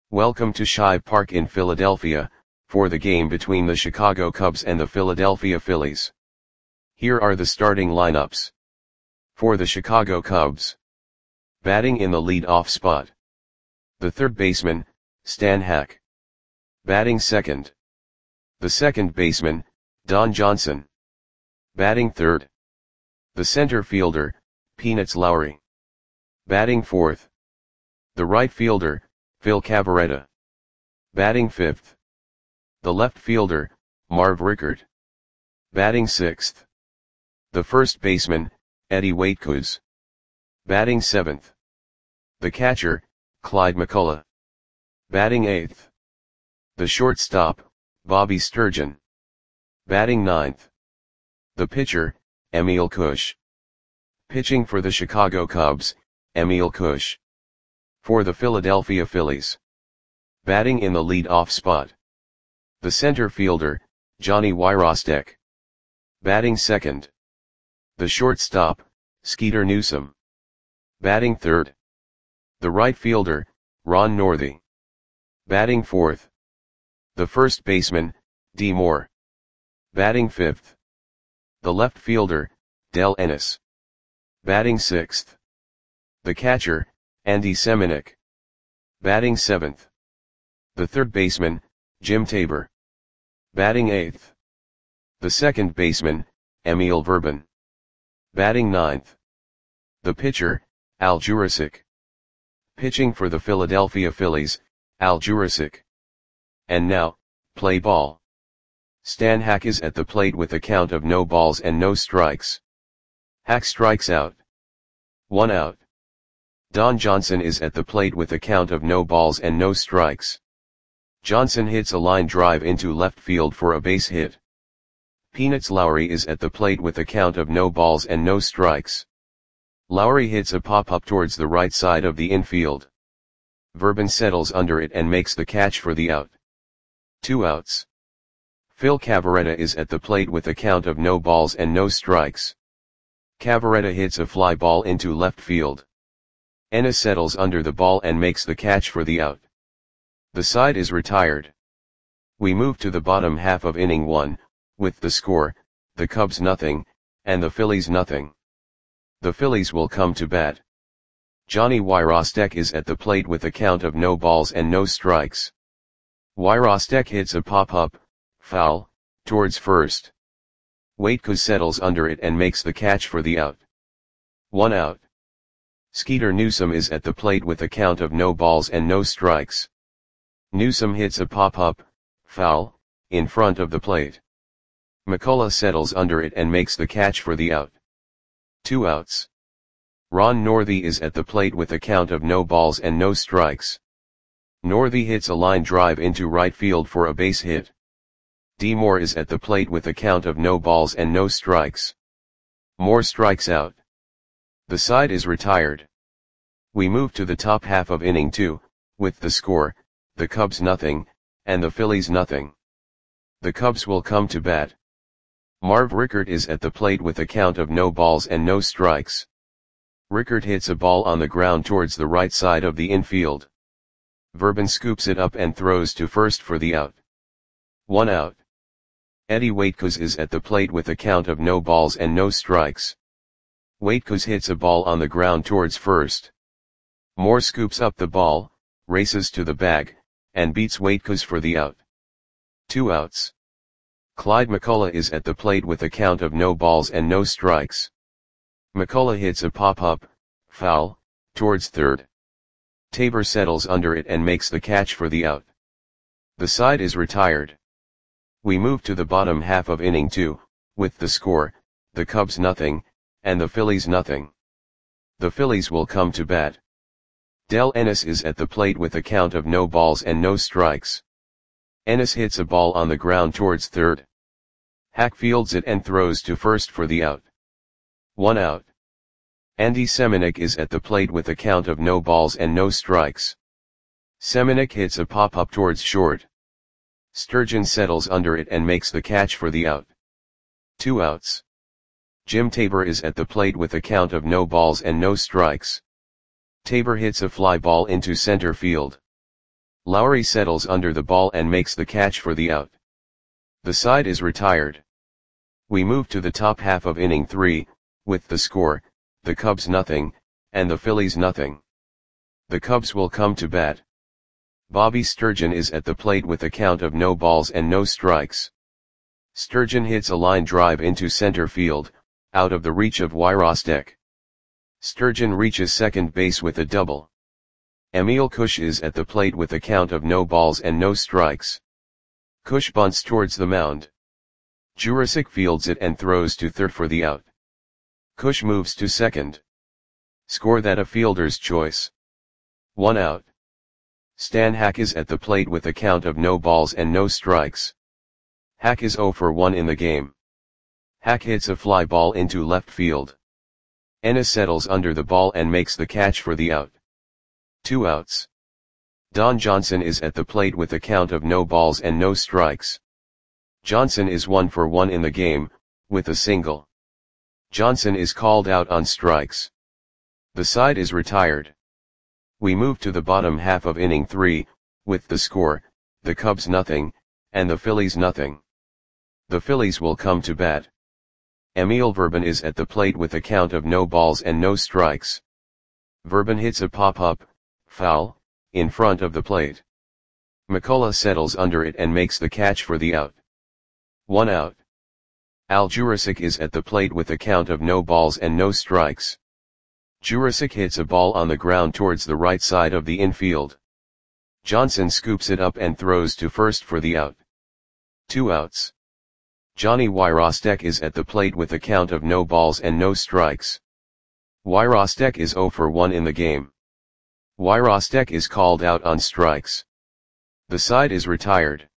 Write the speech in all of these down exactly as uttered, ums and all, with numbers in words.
Welcome to Shive Park in Philadelphia, for the game between the Chicago Cubs and the Philadelphia Phillies. Here are the starting lineups. For the Chicago Cubs. Batting in the lead-off spot. The third baseman, Stan Hack. Batting second. The second baseman, Don Johnson. Batting third. The center fielder, Peanuts Lowry. Batting fourth. The right fielder, Phil Cavarretta. Batting fifth. The left fielder, Marv Rickert. Batting sixth. The first baseman, Eddie Waitkus. Batting seventh. The catcher, Clyde McCullough. Batting eighth. The shortstop, Bobby Sturgeon. Batting ninth. The pitcher, Emil Cush. Pitching for the Chicago Cubs, Emil Cush. For the Philadelphia Phillies. Batting in the lead-off spot. The center fielder, Johnny Wyrostek. Batting second. The shortstop, Skeeter Newsom. Batting third. The right fielder, Ron Northey. Batting fourth. The first baseman, Dee Moore. Batting fifth. The left fielder, Del Ennis. Batting sixth. The catcher, Andy Semenuk. Batting seventh. The third baseman, Jim Tabor. Batting eighth. The second baseman, Emil Verban. Batting ninth. The pitcher, Al Jurasik. Pitching for the Philadelphia Phillies, Al Jurasik. And now, play ball. Stan Hack is at the plate with a count of no balls and no strikes. Hack strikes out. One out. Don Johnson is at the plate with a count of no balls and no strikes. Johnson hits a line drive into left field for a base hit. Peanuts Lowry is at the plate with a count of no balls and no strikes. Lowry hits a pop-up towards the right side of the infield. Verban settles under it and makes the catch for the out. Two outs. Phil Cavarretta is at the plate with a count of no balls and no strikes. Cavarretta hits a fly ball into left field. Ennis settles under the ball and makes the catch for the out. The side is retired. We move to the bottom half of inning one, with the score, the Cubs nothing, and the Phillies nothing. The Phillies will come to bat. Johnny Wyrostek is at the plate with a count of no balls and no strikes. Wyrostek hits a pop-up, foul, towards first. Waitkus settles under it and makes the catch for the out. One out. Skeeter Newsom is at the plate with a count of no balls and no strikes. Newsom hits a pop-up, foul, in front of the plate. McCullough settles under it and makes the catch for the out. Two outs. Ron Northey is at the plate with a count of no balls and no strikes. Northey hits a line drive into right field for a base hit. Dee Moore is at the plate with a count of no balls and no strikes. Moore strikes out. The side is retired. We move to the top half of inning two, with the score, the Cubs nothing, and the Phillies nothing. The Cubs will come to bat. Marv Rickert is at the plate with a count of no balls and no strikes. Rickert hits a ball on the ground towards the right side of the infield. Verban scoops it up and throws to first for the out. One out. Eddie Waitkus is at the plate with a count of no balls and no strikes. Waitkus hits a ball on the ground towards first. Moore scoops up the ball, races to the bag, and beats Waitkus for the out. Two outs. Clyde McCullough is at the plate with a count of no balls and no strikes. McCullough hits a pop-up, foul, towards third. Tabor settles under it and makes the catch for the out. The side is retired. We move to the bottom half of inning two, with the score, the Cubs nothing, and the Phillies nothing. The Phillies will come to bat. Del Ennis is at the plate with a count of no balls and no strikes. Ennis hits a ball on the ground towards third. Hack fields it and throws to first for the out. One out. Andy Semenuk is at the plate with a count of no balls and no strikes. Semenuk hits a pop-up towards short. Sturgeon settles under it and makes the catch for the out. Two outs. Jim Tabor is at the plate with a count of no balls and no strikes. Tabor hits a fly ball into center field. Lowry settles under the ball and makes the catch for the out. The side is retired. We move to the top half of inning three, with the score, the Cubs nothing, and the Phillies nothing. The Cubs will come to bat. Bobby Sturgeon is at the plate with a count of no balls and no strikes. Sturgeon hits a line drive into center field, out of the reach of Wyrostek. Sturgeon reaches second base with a double. Emil Kush is at the plate with a count of no balls and no strikes. Kush bunts towards the mound. Jurasik fields it and throws to third for the out. Kush moves to second. Score that a fielder's choice. One out. Stan Hack is at the plate with a count of no balls and no strikes. Hack is oh for one in the game. Hack hits a fly ball into left field. Ennis settles under the ball and makes the catch for the out. Two outs. Don Johnson is at the plate with a count of no balls and no strikes. Johnson is one for one in the game, with a single. Johnson is called out on strikes. The side is retired. We move to the bottom half of inning three, with the score, the Cubs nothing, and the Phillies nothing. The Phillies will come to bat. Emil Verban is at the plate with a count of no balls and no strikes. Verban hits a pop-up, foul, in front of the plate. McCullough settles under it and makes the catch for the out. One out. Al Jurasik is at the plate with a count of no balls and no strikes. Jurasik hits a ball on the ground towards the right side of the infield. Johnson scoops it up and throws to first for the out. Two outs. Johnny Wyrostek is at the plate with a count of no balls and no strikes. Wyrostek is oh for one in the game. Wyrostek is called out on strikes. The side is retired.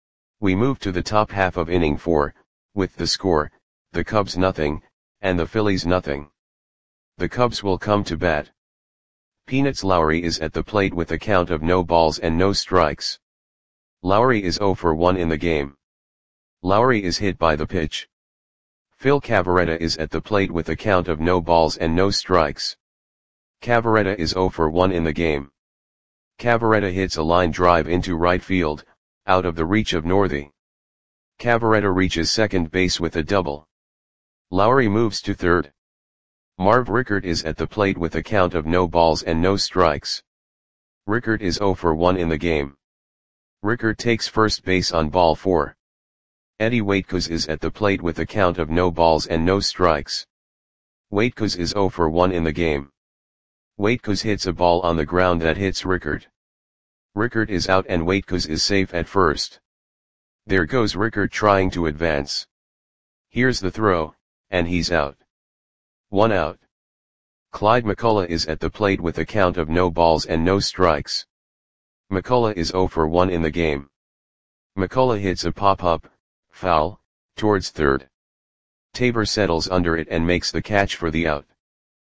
We move to the top half of inning four, with the score, the Cubs nothing, and the Phillies nothing. The Cubs will come to bat. Peanuts Lowry is at the plate with a count of no balls and no strikes. Lowry is oh for one in the game. Lowry is hit by the pitch. Phil Cavarretta is at the plate with a count of no balls and no strikes. Cavarretta is oh for one in the game. Cavarretta hits a line drive into right field, out of the reach of Northey. Cavarretta reaches second base with a double. Lowry moves to third. Marv Rickert is at the plate with a count of no balls and no strikes. Rickert is oh for one in the game. Rickert takes first base on ball four. Eddie Waitkos is at the plate with a count of no balls and no strikes. Waitkos is oh for one in the game. Waitkos hits a ball on the ground that hits Rickert. Rickert is out and Waitkos is safe at first. There goes Rickert trying to advance. Here's the throw, and he's out. One out. Clyde McCullough is at the plate with a count of no balls and no strikes. McCullough is oh for one in the game. McCullough hits a pop-up, foul, towards third. Tabor settles under it and makes the catch for the out.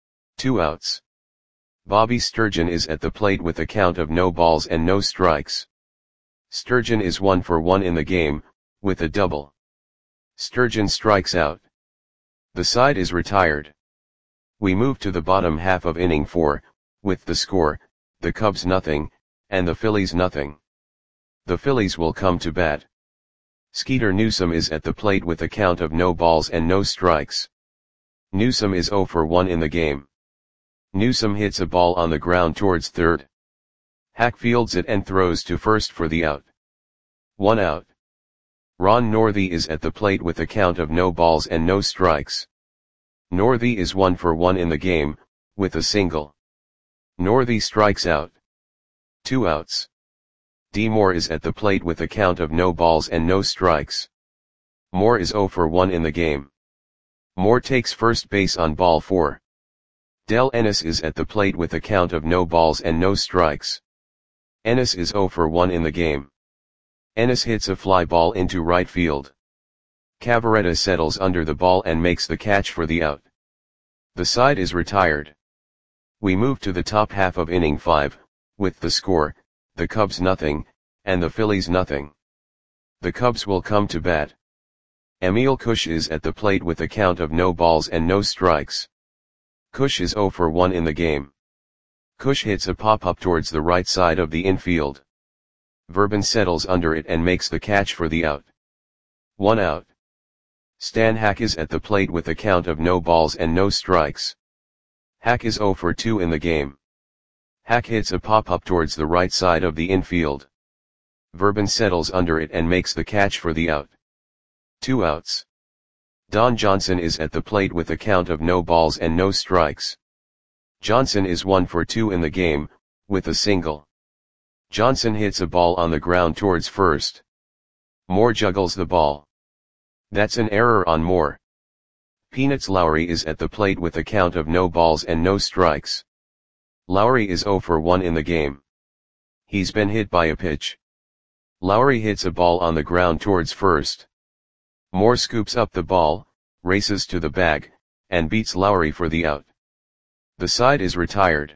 Two outs. Bobby Sturgeon is at the plate with a count of no balls and no strikes. Sturgeon is one for one in the game, with a double. Sturgeon strikes out. The side is retired. We move to the bottom half of inning four, with the score, the Cubs nothing, and the Phillies nothing. The Phillies will come to bat. Skeeter Newsom is at the plate with a count of no balls and no strikes. Newsom is oh for one in the game. Newsom hits a ball on the ground towards third. Hack fields it and throws to first for the out. One out. Ron Northey is at the plate with a count of no balls and no strikes. Northey is one for one in the game, with a single. Northey strikes out. Two outs. D. Moore is at the plate with a count of no balls and no strikes. Moore is oh for one in the game. Moore takes first base on ball four. Del Ennis is at the plate with a count of no balls and no strikes. Ennis is oh for one in the game. Ennis hits a fly ball into right field. Cavarretta settles under the ball and makes the catch for the out. The side is retired. We move to the top half of inning five, with the score, the Cubs nothing, and the Phillies nothing. The Cubs will come to bat. Emil Kush is at the plate with a count of no balls and no strikes. Kush is oh for one in the game. Kush hits a pop-up towards the right side of the infield. Verben settles under it and makes the catch for the out. One out. Stan Hack is at the plate with a count of no balls and no strikes. Hack is zero for two in the game. Hack hits a pop-up towards the right side of the infield. Verben settles under it and makes the catch for the out. Two outs. Don Johnson is at the plate with a count of no balls and no strikes. Johnson is one for two in the game, with a single. Johnson hits a ball on the ground towards first. Moore juggles the ball. That's an error on Moore. Peanuts Lowry is at the plate with a count of no balls and no strikes. Lowry is zero for one in the game. He's been hit by a pitch. Lowry hits a ball on the ground towards first. Moore scoops up the ball, races to the bag, and beats Lowry for the out. The side is retired.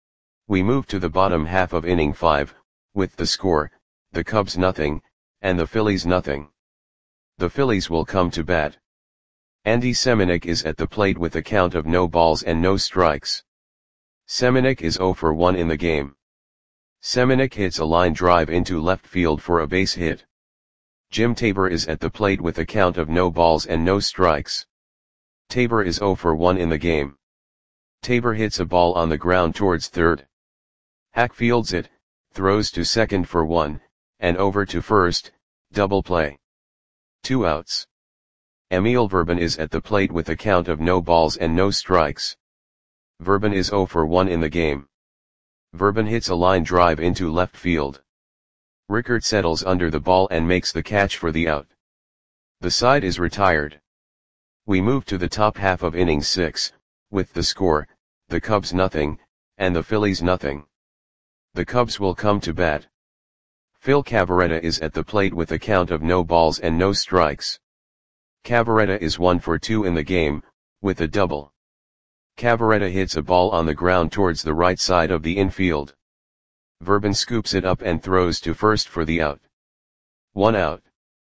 We move to the bottom half of inning five, with the score, the Cubs nothing, and the Phillies nothing. The Phillies will come to bat. Andy Semenuk is at the plate with a count of no balls and no strikes. Semenuk is zero for one in the game. Semenuk hits a line drive into left field for a base hit. Jim Tabor is at the plate with a count of no balls and no strikes. Tabor is zero for one in the game. Tabor hits a ball on the ground towards third. Hack fields it, throws to second for one, and over to first, double play. Two outs. Emil Verben is at the plate with a count of no balls and no strikes. Verben is zero for one in the game. Verben hits a line drive into left field. Rickert settles under the ball and makes the catch for the out. The side is retired. We move to the top half of inning six, with the score, the Cubs nothing, and the Phillies nothing. The Cubs will come to bat. Phil Cavarretta is at the plate with a count of no balls and no strikes. Cavarretta is one for two in the game, with a double. Cavarretta hits a ball on the ground towards the right side of the infield. Verben scoops it up and throws to first for the out. One out.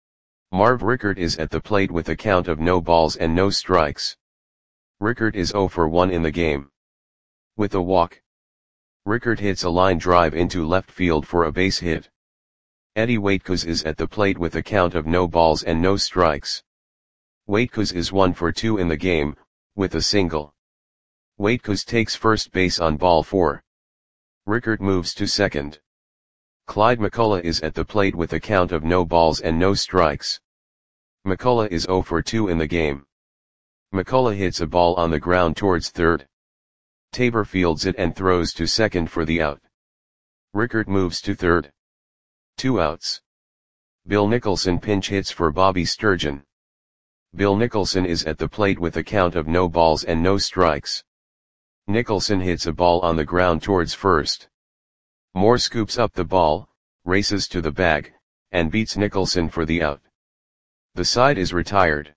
Marv Rickert is at the plate with a count of no balls and no strikes. Rickert is zero for one in the game. With a walk. Rickert hits a line drive into left field for a base hit. Eddie Waitkos is at the plate with a count of no balls and no strikes. Waitkos is one for two in the game, with a single. Waitkos takes first base on ball four. Rickert moves to second. Clyde McCullough is at the plate with a count of no balls and no strikes. McCullough is zero for two in the game. McCullough hits a ball on the ground towards third. Tabor fields it and throws to second for the out. Rickert moves to third. Two outs. Bill Nicholson pinch hits for Bobby Sturgeon. Bill Nicholson is at the plate with a count of no balls and no strikes. Nicholson hits a ball on the ground towards first. Moore scoops up the ball, races to the bag, and beats Nicholson for the out. The side is retired.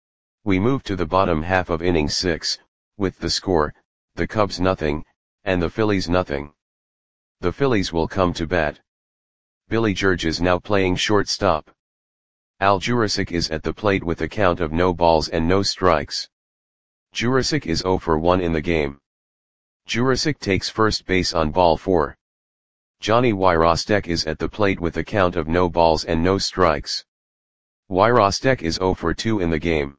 We move to the bottom half of inning six, with the score, the Cubs nothing, and the Phillies nothing. The Phillies will come to bat. Billy George is now playing shortstop. Al Jurasik is at the plate with a count of no balls and no strikes. Jurasik is zero for one in the game. Jurasik takes first base on ball four. Johnny Wyrostek is at the plate with a count of no balls and no strikes. Wyrostek is zero for two in the game.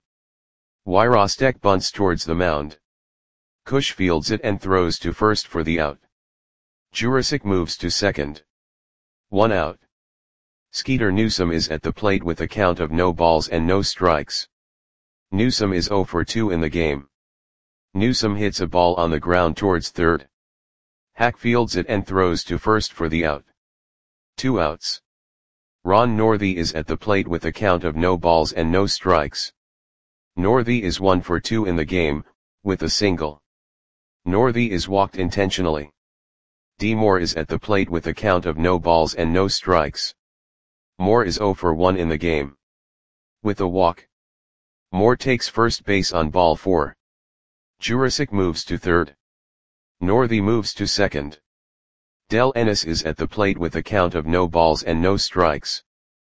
Wyrostek bunts towards the mound. Cush fields it and throws to first for the out. Jurasik moves to second. One out. Skeeter Newsom is at the plate with a count of no balls and no strikes. Newsom is zero for two in the game. Newsom hits a ball on the ground towards third. Hack fields it and throws to first for the out. Two outs. Ron Northey is at the plate with a count of no balls and no strikes. Northey is one for two in the game, with a single. Northey is walked intentionally. D. Moore is at the plate with a count of no balls and no strikes. Moore is zero for one in the game. With a walk. Moore takes first base on ball four. Jurasik moves to third. Northey moves to second. Del Ennis is at the plate with a count of no balls and no strikes.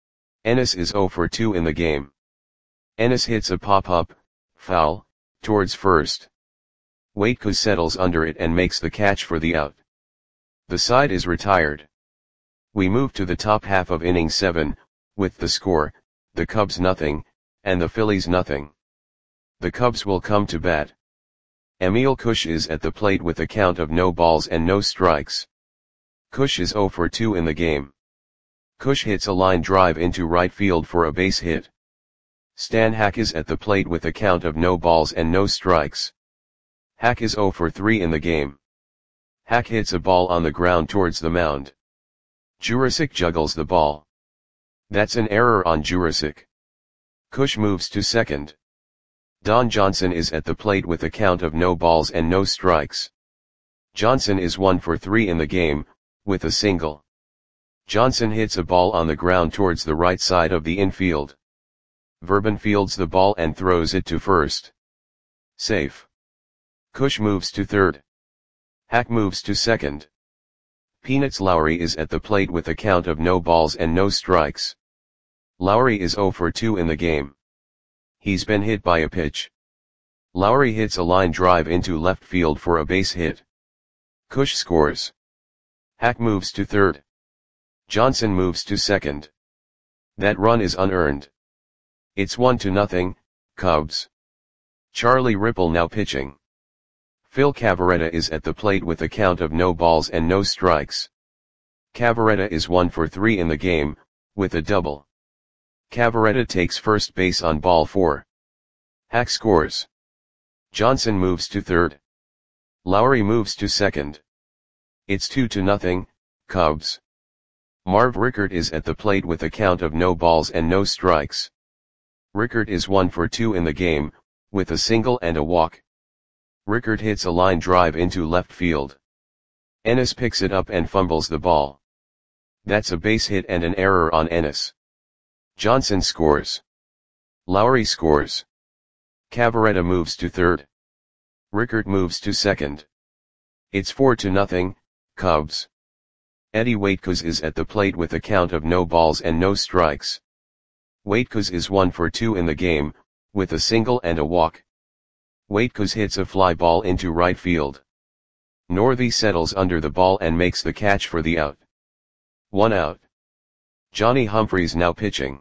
Ennis is zero for two in the game. Ennis hits a pop-up, foul, towards first. Waitkos settles under it and makes the catch for the out. The side is retired. We move to the top half of inning seven, with the score, the Cubs nothing, and the Phillies nothing. The Cubs will come to bat. Emil Kush is at the plate with a count of no balls and no strikes. Kush is oh for two in the game. Kush hits a line drive into right field for a base hit. Stan Hack is at the plate with a count of no balls and no strikes. Hack is oh for three in the game. Hack hits a ball on the ground towards the mound. Jurasik juggles the ball. That's an error on Jurasik. Kush moves to second. Don Johnson is at the plate with a count of no balls and no strikes. Johnson is one for three in the game, with a single. Johnson hits a ball on the ground towards the right side of the infield. Verban fields the ball and throws it to first. Safe. Kush moves to third. Hack moves to second. Peanuts Lowry is at the plate with a count of no balls and no strikes. Lowry is oh for two in the game. He's been hit by a pitch. Lowry hits a line drive into left field for a base hit. Kush scores. Hack moves to third. Johnson moves to second. That run is unearned. It's one to nothing, Cubs. Charlie Ripple now pitching. Phil Cavarretta is at the plate with a count of no balls and no strikes. Cavarretta is one for three in the game, with a double. Cavarretta takes first base on ball four. Hack scores. Johnson moves to third. Lowry moves to second. It's two to nothing, Cubs. Marv Rickert is at the plate with a count of no balls and no strikes. Rickert is one for two in the game, with a single and a walk. Rickert hits a line drive into left field. Ennis picks it up and fumbles the ball. That's a base hit and an error on Ennis. Johnson scores. Lowry scores. Cavarretta moves to third. Rickert moves to second. It's four to nothing, Cubs. Eddie Waitkos is at the plate with a count of no balls and no strikes. Waitkos is one for two in the game, with a single and a walk. Waitkos hits a fly ball into right field. Northey settles under the ball and makes the catch for the out. One out. Johnny Humphreys now pitching.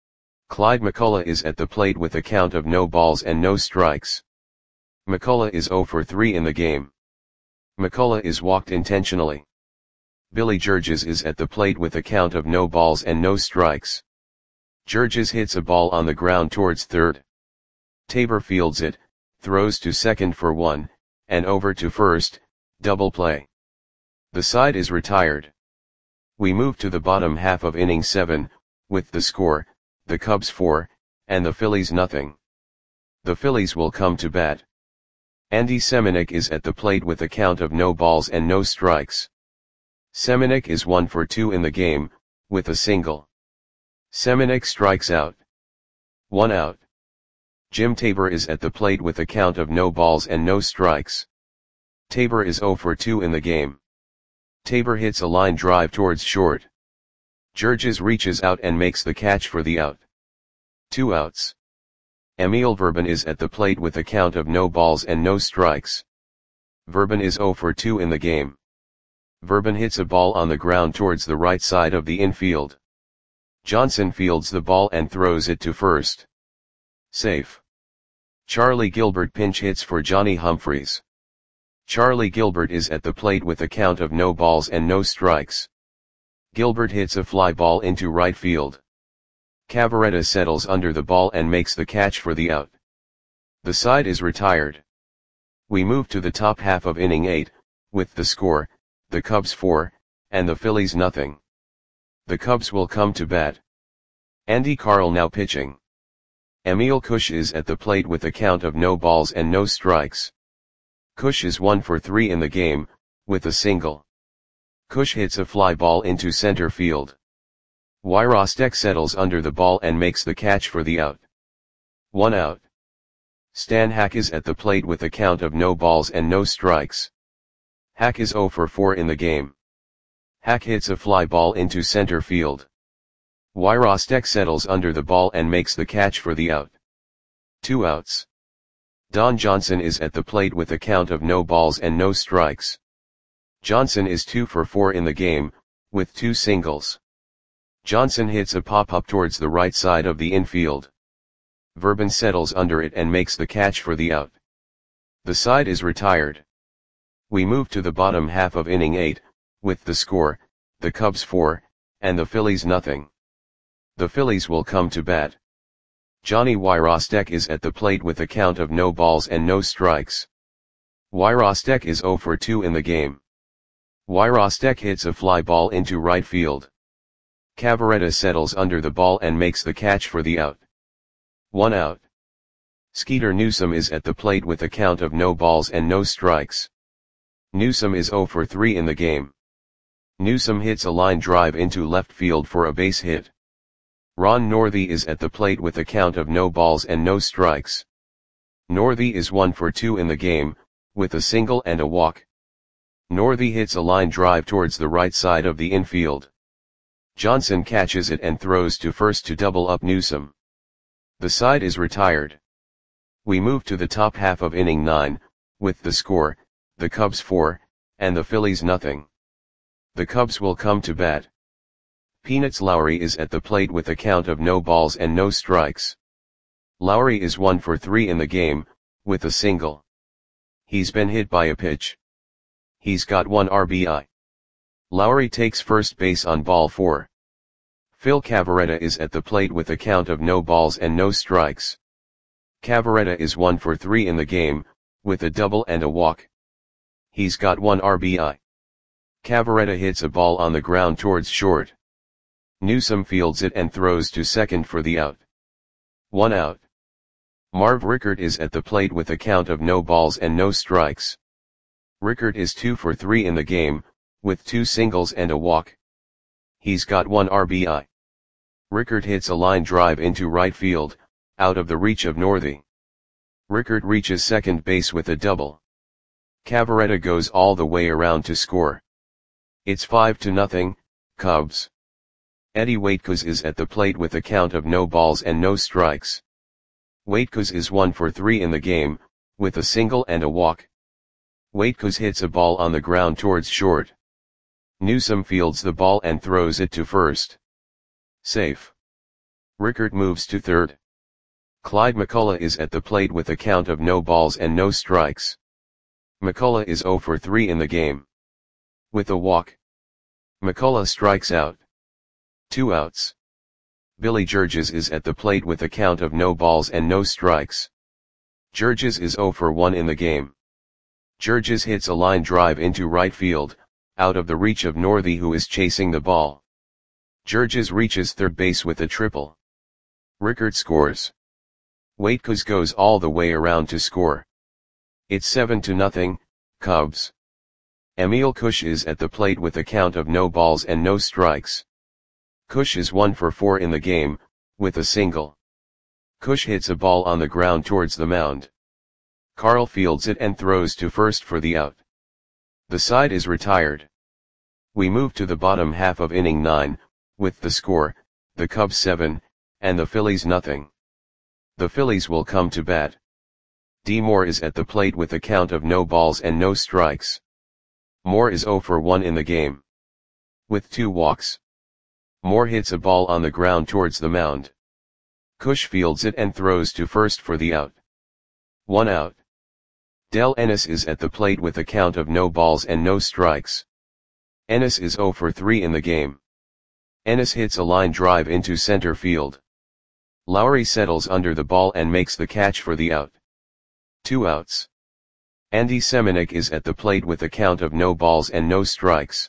Clyde McCullough is at the plate with a count of no balls and no strikes. McCullough is oh for three in the game. McCullough is walked intentionally. Billy Georges is at the plate with a count of no balls and no strikes. Georges hits a ball on the ground towards third. Tabor fields it, throws to second for one, and over to first, double play. The side is retired. We move to the bottom half of inning seven, with the score, the Cubs four, and the Phillies nothing. The Phillies will come to bat. Andy Semenuk is at the plate with a count of no balls and no strikes. Semenuk is one for two in the game, with a single. Semenuk strikes out. One out. Jim Tabor is at the plate with a count of no balls and no strikes. Tabor is oh for two in the game. Tabor hits a line drive towards short. Georges reaches out and makes the catch for the out. Two outs. Emil Verban is at the plate with a count of no balls and no strikes. Verban is oh for two in the game. Verban hits a ball on the ground towards the right side of the infield. Johnson fields the ball and throws it to first. Safe. Charlie Gilbert pinch hits for Johnny Humphreys. Charlie Gilbert is at the plate with a count of no balls and no strikes. Gilbert hits a fly ball into right field. Cavarretta settles under the ball and makes the catch for the out. The side is retired. We move to the top half of inning eight, with the score, the Cubs four, and the Phillies nothing. The Cubs will come to bat. Andy Carl now pitching. Emil Kush is at the plate with a count of no balls and no strikes. Kush is one for three in the game, with a single. Kush hits a fly ball into center field. Wyrostek settles under the ball and makes the catch for the out. One out. Stan Hack is at the plate with a count of no balls and no strikes. Hack is oh for four in the game. Hack hits a fly ball into center field. Wyrostek settles under the ball and makes the catch for the out. Two outs. Don Johnson is at the plate with a count of no balls and no strikes. Johnson is two for four in the game, with two singles. Johnson hits a pop-up towards the right side of the infield. Verban settles under it and makes the catch for the out. The side is retired. We move to the bottom half of inning eight, with the score, the Cubs four, and the Phillies nothing. The Phillies will come to bat. Johnny Wyrostek is at the plate with a count of no balls and no strikes. Wyrostek is zero for two in the game. Wyrostek hits a fly ball into right field. Cavarretta settles under the ball and makes the catch for the out. One out. Skeeter Newsom is at the plate with a count of no balls and no strikes. Newsom is zero for three in the game. Newsom hits a line drive into left field for a base hit. Ron Northey is at the plate with a count of no balls and no strikes. Northey is one for two in the game, with a single and a walk. Northey hits a line drive towards the right side of the infield. Johnson catches it and throws to first to double up Newsom. The side is retired. We move to the top half of inning nine, with the score, the Cubs four, and the Phillies nothing. The Cubs will come to bat. Peanuts Lowry is at the plate with a count of no balls and no strikes. Lowry is one for three in the game, with a single. He's been hit by a pitch. He's got one R B I. Lowry takes first base on ball four. Phil Cavarretta is at the plate with a count of no balls and no strikes. Cavarretta is one for three in the game, with a double and a walk. He's got one R B I. Cavarretta hits a ball on the ground towards short. Newsom fields it and throws to second for the out. One out. Marv Rickert is at the plate with a count of no balls and no strikes. Rickert is two for three in the game, with two singles and a walk. He's got one R B I. Rickert hits a line drive into right field, out of the reach of Northey. Rickert reaches second base with a double. Cavarretta goes all the way around to score. It's five to nothing, Cubs. Eddie Waitkos is at the plate with a count of no balls and no strikes. Waitkos is one for three in the game, with a single and a walk. Waitkos hits a ball on the ground towards short. Newsom fields the ball and throws it to first. Safe. Rickert moves to third. Clyde McCullough is at the plate with a count of no balls and no strikes. McCullough is zero for three in the game. With a walk. McCullough strikes out. Two outs. Billy Georges is at the plate with a count of no balls and no strikes. Georges is zero for one in the game. Georges hits a line drive into right field, out of the reach of Northey who is chasing the ball. Georges reaches third base with a triple. Rickert scores. Waitkos goes all the way around to score. It's seven to nothing, Cubs. Emil Cush is at the plate with a count of no balls and no strikes. Cush is one for four in the game, with a single. Cush hits a ball on the ground towards the mound. Carl fields it and throws to first for the out. The side is retired. We move to the bottom half of inning nine, with the score, the Cubs seven, and the Phillies nothing. The Phillies will come to bat. D. Moore is at the plate with a count of no balls and no strikes. Moore is zero for one in the game. With two walks. Moore hits a ball on the ground towards the mound. Cush fields it and throws to first for the out. One out. Del Ennis is at the plate with a count of no balls and no strikes. Ennis is zero for three in the game. Ennis hits a line drive into center field. Lowry settles under the ball and makes the catch for the out. Two outs. Andy Semenuk is at the plate with a count of no balls and no strikes.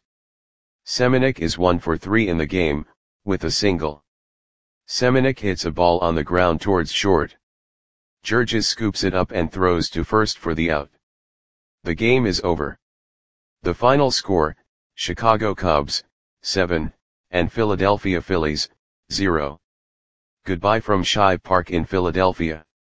Semenuk is one for three in the game, with a single. Semenuk hits a ball on the ground towards short. Georges scoops it up and throws to first for the out. The game is over. The final score, Chicago Cubs, seven, and Philadelphia Phillies, zero. Goodbye from Shibe Park in Philadelphia.